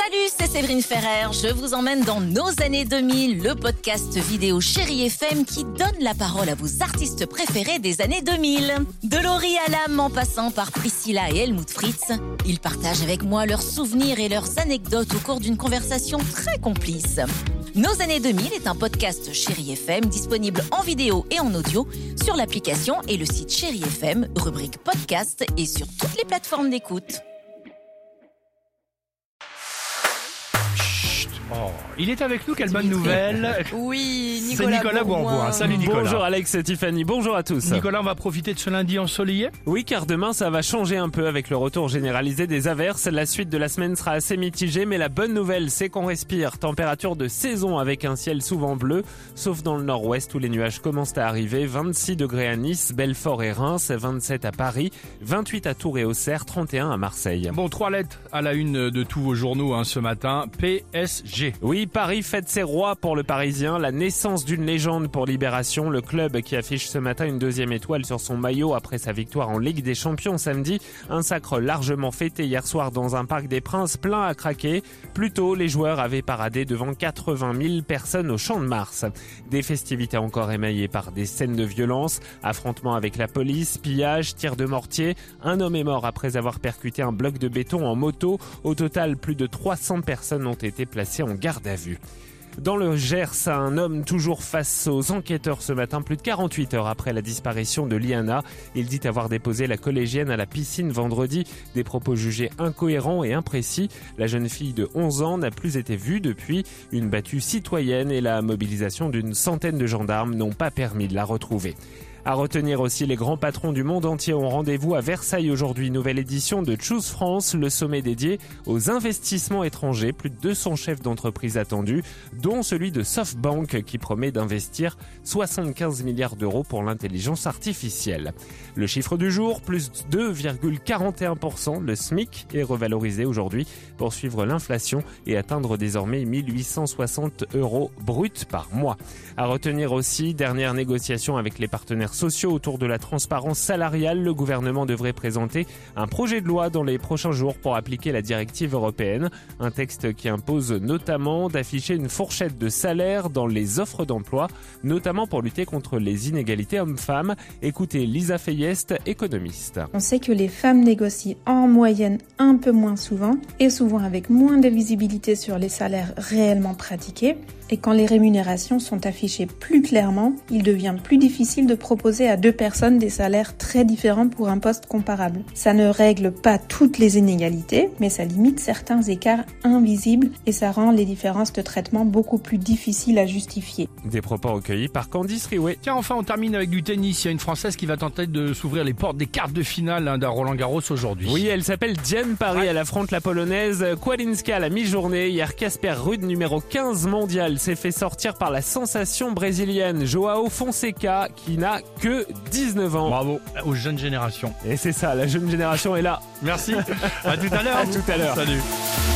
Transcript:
Salut, c'est Séverine Ferrer. Je vous emmène dans Nos années 2000, le podcast vidéo Chérie FM qui donne la parole à vos artistes préférés des années 2000. De Laurie Hallam en passant par Priscilla et Helmut Fritz, ils partagent avec moi leurs souvenirs et leurs anecdotes au cours d'une conversation très complice. Nos années 2000 est un podcast Chérie FM disponible en vidéo et en audio sur l'application et le site Chérie FM, rubrique podcast et sur toutes les plateformes d'écoute. Oh, il est avec nous, quelle bonne nouvelle. Oui, C'est Nicolas Bourgoin. Salut Nicolas. Bonjour Alex et Tiffany, bonjour à tous. Nicolas, on va profiter de ce lundi ensoleillé. Oui, car demain ça va changer un peu avec le retour généralisé des averses. La suite de la semaine sera assez mitigée, mais la bonne nouvelle c'est qu'on respire. Température de saison avec un ciel souvent bleu, sauf dans le nord-ouest où les nuages commencent à arriver. 26 degrés à Nice, Belfort et Reims, 27 à Paris, 28 à Tours et Auxerre, 31 à Marseille. Bon, 3 lettres à la une de tous vos journaux ce matin. PSG. Oui, Paris fête ses rois pour le Parisien, la naissance d'une légende pour Libération, le club qui affiche ce matin une deuxième étoile sur son maillot après sa victoire en Ligue des Champions samedi. Un sacre largement fêté hier soir dans un parc des Princes plein à craquer. Plus tôt, les joueurs avaient paradé devant 80 000 personnes au Champ de Mars. Des festivités encore émaillées par des scènes de violence, affrontements avec la police, pillage, tirs de mortier. Un homme est mort après avoir percuté un bloc de béton en moto. Au total, plus de 300 personnes ont été placées en garde à vue. Dans le Gers, un homme toujours face aux enquêteurs ce matin, plus de 48 heures après la disparition de Liana. Il dit avoir déposé la collégienne à la piscine vendredi. Des propos jugés incohérents et imprécis. La jeune fille de 11 ans n'a plus été vue depuis. Une battue citoyenne et la mobilisation d'une centaine de gendarmes n'ont pas permis de la retrouver. À retenir aussi, les grands patrons du monde entier ont rendez-vous à Versailles aujourd'hui. Nouvelle édition de Choose France, le sommet dédié aux investissements étrangers. Plus de 200 chefs d'entreprise attendus, dont celui de SoftBank qui promet d'investir 75 milliards d'euros pour l'intelligence artificielle. Le chiffre du jour, plus 2,41%. Le SMIC est revalorisé aujourd'hui pour suivre l'inflation et atteindre désormais 1860 € bruts par mois. À retenir aussi, dernière négociation avec les partenaires sociaux autour de la transparence salariale. Le gouvernement devrait présenter un projet de loi dans les prochains jours pour appliquer la directive européenne. Un texte qui impose notamment d'afficher une fourchette de salaire dans les offres d'emploi, notamment pour lutter contre les inégalités hommes-femmes. Écoutez Lisa Feillest, économiste. On sait que les femmes négocient en moyenne un peu moins souvent et souvent avec moins de visibilité sur les salaires réellement pratiqués. Et quand les rémunérations sont affichées plus clairement, il devient plus difficile de proposer à deux personnes des salaires très différents pour un poste comparable. Ça ne règle pas toutes les inégalités, mais ça limite certains écarts invisibles et ça rend les différences de traitement beaucoup plus difficiles à justifier. Des propos recueillis par Candice Riouet. Tiens, enfin, on termine avec du tennis. Il y a une Française qui va tenter de s'ouvrir les portes des quarts de finale d'un Roland-Garros aujourd'hui. Oui, elle s'appelle Diane Paris. Elle affronte la Polonaise Kłalinska à la mi-journée. Hier, Casper Ruud, numéro 15 mondial, s'est fait sortir par la sensation brésilienne Joao Fonseca qui n'a que 19 ans. Bravo aux jeunes générations. Et c'est ça, la jeune génération est là. Merci. À tout à l'heure. À tout à l'heure. Salut.